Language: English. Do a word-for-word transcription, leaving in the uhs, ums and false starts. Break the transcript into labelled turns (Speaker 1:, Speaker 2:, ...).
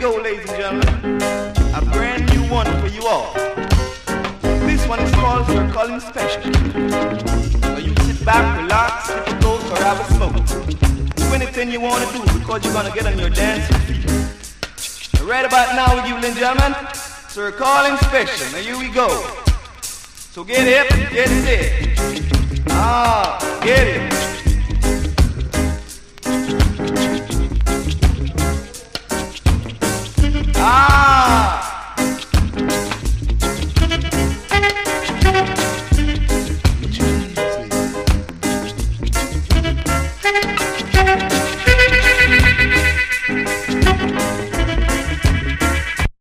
Speaker 1: go, ladies and gentlemen. A brand new one for you all. This one is called Sir Colin Special. So you sit back, relax, hit the coke, or have a smoke. Do anything you want to do because you're going to get on your dancing feet. Right about now with you, ladies and gentlemen, Sir Colin Special. Now here we go. So get hip, get set. Ah, get it.